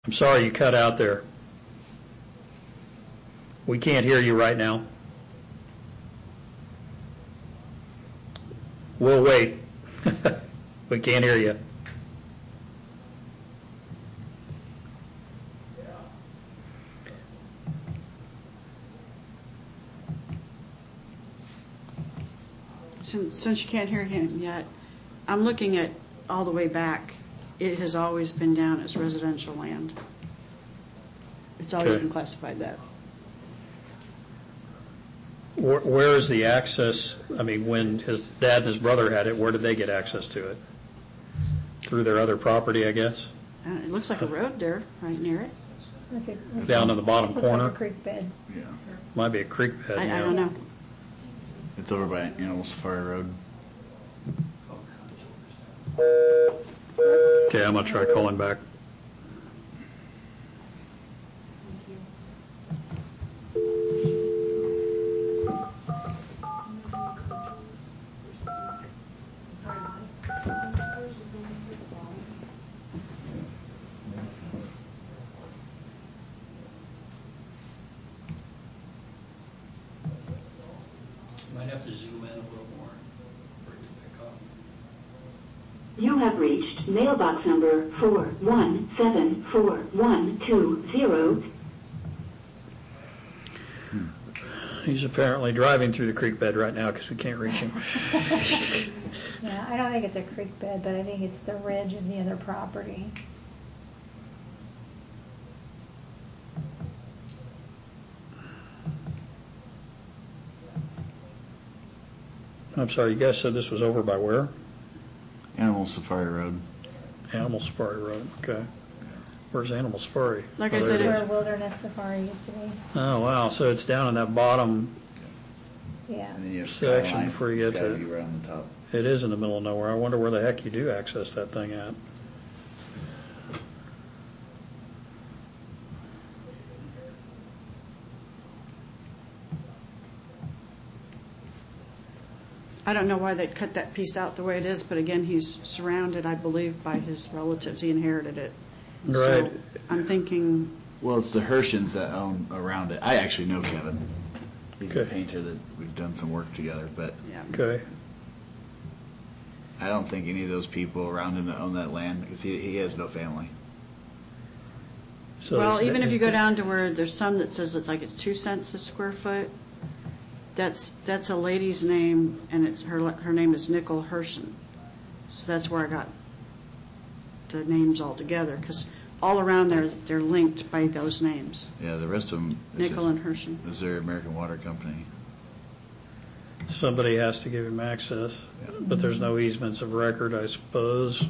I'm sorry you cut out there. We can't hear you right now. We'll wait. We can't hear you. Since you can't hear him yet, I'm looking at all the way back. It has always been down as residential land. It's always been classified that. Where is the access? I mean, when his dad and his brother had it, where did they get access to it? Through their other property, I guess? It looks like a road there, right near it. Down in the bottom corner? Like a creek bed. Yeah. Might be a creek bed. I don't know. It's over by Animal Safari Road. Okay, I'm going to try calling back. Might have to zoom in a little more for it to pick up. You have reached mailbox number 4174120. He's apparently driving through the creek bed right now because we can't reach him. Yeah, I don't think it's a creek bed, but I think it's the ridge of the other property. I'm sorry, you guys said this was over by where? Animal Safari Road. Animal Safari Road, okay. Where's Animal Safari? Like I said, Where Wilderness Safari used to be. Oh, wow, so it's down in that bottom Yeah. And then you have section Skyline. before you get to Skyview right on the top. it. Is in the middle of nowhere. I wonder where the heck you do access that thing at. I don't know why they'd cut that piece out the way it is, but again, he's surrounded, I believe, by his relatives. He inherited it. Right. So I'm thinking, Well, it's the Hershens that own around it. I actually know Kevin. He's a Okay. painter that we've done some work together, but yeah. Okay. I don't think any of those people around him that own that land, because he has no family. So Well, is- even if is- you go down to where there's some that says it's 2 cents a square foot, that's a lady's name, and it's her name is Nicole Hershen. So that's where I got the names all together, because all around there they're linked by those names, Yeah, the rest of them Nicole and Hershen. is their American Water Company. Somebody has to give him access, but there's no easements of record, I suppose.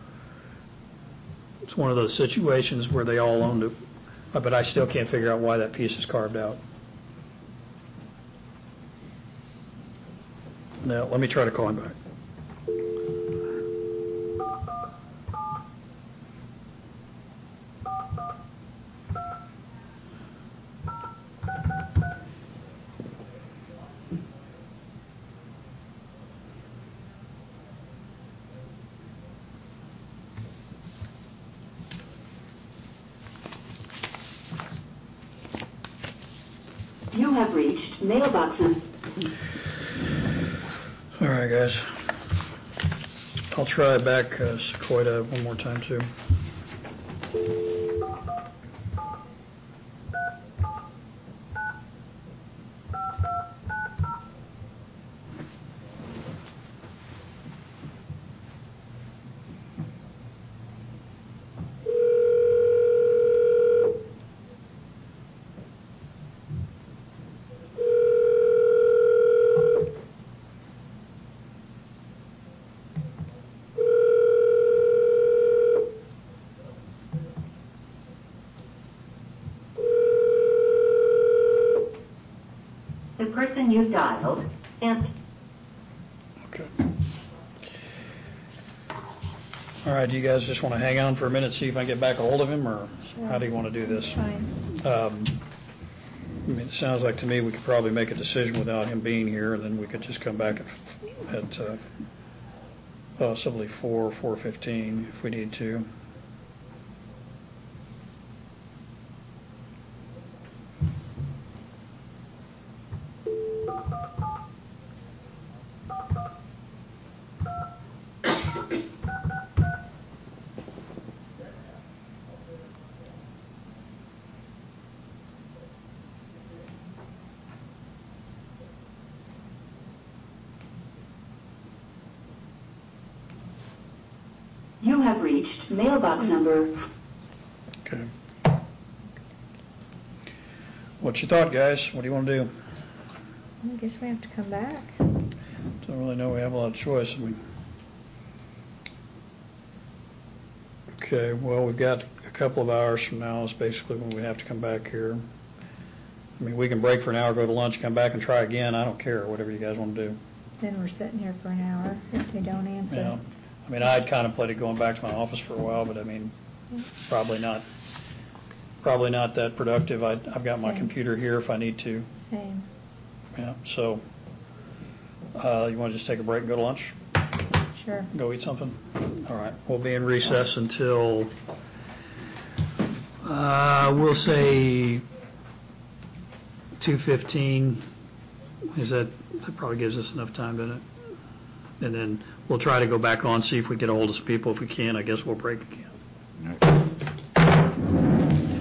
It's one of those situations where they all owned it, but I still can't figure out why that piece is carved out. Now, let me try to call him back. You have reached mailbox number. All right, guys. I'll try back Sequoia one more time, too. The person you dialed and Okay. All right, do you guys just want to hang on for a minute, see if I can get back a hold of him, or how do you want to do this? Fine. I mean, it sounds like to me we could probably make a decision without him being here, and then we could just come back at possibly 4:15 if we need to. have reached mailbox number. Okay. What's your thought, guys? What do you want to do? I guess we have to come back. Don't really know we have a lot of choice. I mean, okay, well, we've got a couple of hours from now is basically when we have to come back here. I mean, we can break for an hour, go to lunch, come back and try again. I don't care, whatever you guys want to do. Then we're sitting here for an hour if they don't answer. Yeah. I mean, I'd contemplated going back to my office for a while, but I mean, probably not that productive. I've got my Same. computer here if I need to. Same. Yeah, so you want to just take a break and go to lunch? Sure. Go eat something? All right. We'll be in recess until, we'll say 2:15. That probably gives us enough time, doesn't it? And then we'll try to go back on, see if we get a hold of some people. If we can, I guess we'll break again. All right.